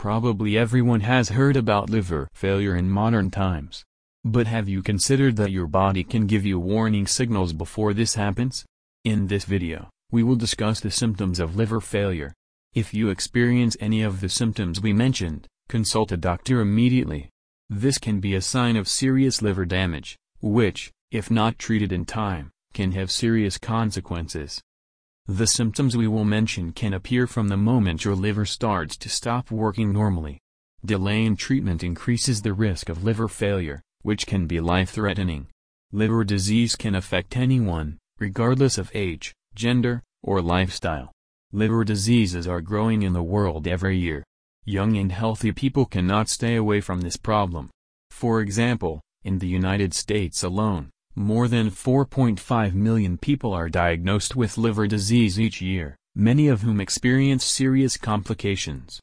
Probably everyone has heard about liver failure in modern times. But have you considered that your body can give you warning signals before this happens? In this video, we will discuss the symptoms of liver failure. If you experience any of the symptoms we mentioned, consult a doctor immediately. This can be a sign of serious liver damage, which, if not treated in time, can have serious consequences. The symptoms we will mention can appear from the moment your liver starts to stop working normally. Delay in treatment increases the risk of liver failure, which can be life-threatening. Liver disease can affect anyone, regardless of age, gender, or lifestyle. Liver diseases are growing in the world every year. Young and healthy people cannot stay away from this problem. For example, in the United States alone, more than 4.5 million people are diagnosed with liver disease each year, many of whom experience serious complications.